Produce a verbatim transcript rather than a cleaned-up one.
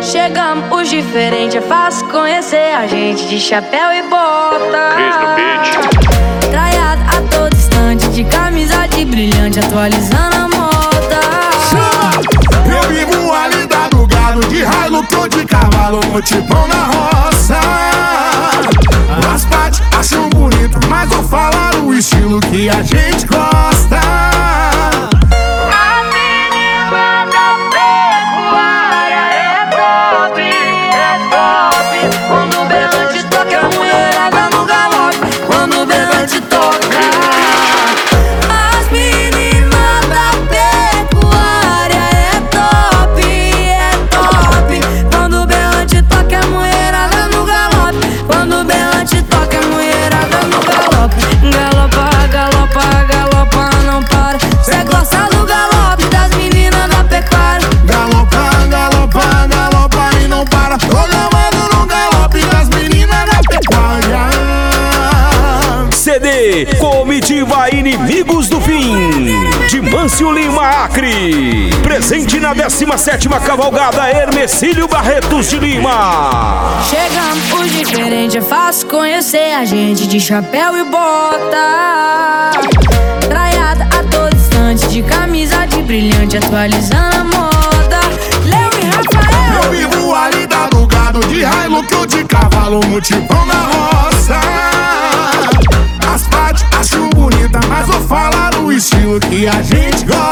Chegamos os diferentes, é fácil conhecer a gente de chapéu e bota. Traiado a todo instante, de camisa de brilhante, atualizando a moda. Eu vivo ali da do gado, de Hilux ou de cavalo, no tipão na roça. As partes acham bonito, mas vou falar o estilo que a gente gosta. C D Comitiva Inimigos do Fim, de Mâncio Lima Acre. Presente na décima sétima Cavalgada Hermecílio Barretos de Lima. Chegamos os diferentes, é fácil conhecer a gente de chapéu e bota. Traiada a todo instante, de camisa de brilhante, atualizando a moda. Léo e Rafael. Eu vivo ali da do gado, de Hilux ou de cavalo, no tipão na roça. As partes acham bonita, mas vou falar o estilo que a gente gosta.